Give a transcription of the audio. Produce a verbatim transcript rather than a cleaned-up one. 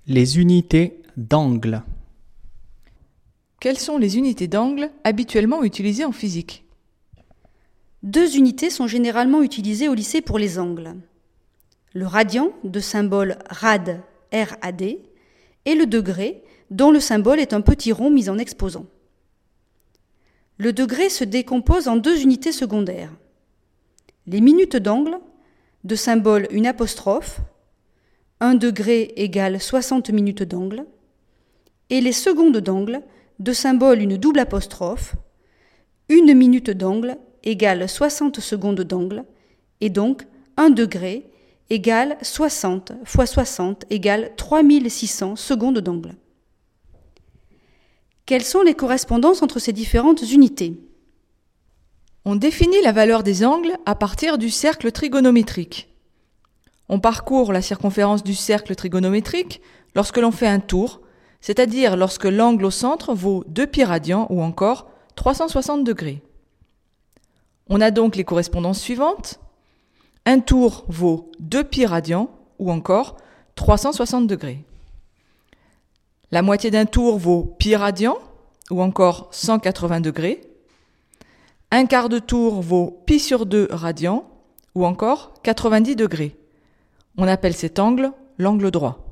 Les unités d'angle. Quelles sont les unités d'angle habituellement utilisées en physique? Deux unités sont généralement utilisées au lycée pour les angles. Le radian, de symbole rad, R A D, et le degré, dont le symbole est un petit rond mis en exposant. Le degré se décompose en deux unités secondaires. Les minutes d'angle, de symbole une apostrophe, un degré égale soixante minutes d'angle, et les secondes d'angle, de symbole une double apostrophe, une minute d'angle égale soixante secondes d'angle, et donc un degré égale soixante fois soixante égale trois mille six cents secondes d'angle. Quelles sont les correspondances entre ces différentes unités? On définit la valeur des angles à partir du cercle trigonométrique. On parcourt la circonférence du cercle trigonométrique lorsque l'on fait un tour, c'est-à-dire lorsque l'angle au centre vaut deux pi radians ou encore trois cent soixante degrés. On a donc les correspondances suivantes. Un tour vaut deux pi radians ou encore trois cent soixante degrés. La moitié d'un tour vaut pi radian ou encore cent quatre-vingts degrés. Un quart de tour vaut pi sur deux radians ou encore quatre-vingt-dix degrés. On appelle cet angle l'angle droit.